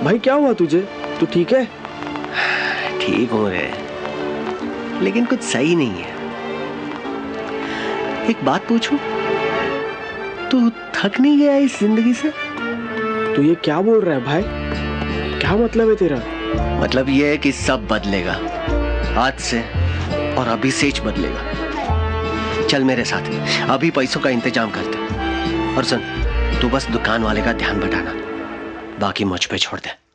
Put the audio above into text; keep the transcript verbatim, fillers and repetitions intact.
भाई क्या हुआ तुझे? तू ठीक है? ठीक हूँ रे, लेकिन कुछ सही नहीं है। एक बात पूछूं, तू थक नहीं गया इस जिंदगी से? तू ये क्या बोल रहा है भाई? क्या मतलब है तेरा? मतलब ये है कि सब बदलेगा आज से, और अभी से ही बदलेगा। चल मेरे साथ, अभी पैसों का इंतजाम करते। और सुन, तू बस दुकान वाले का ध्यान बटाना, बाकी मुझ पे छोड़ दे।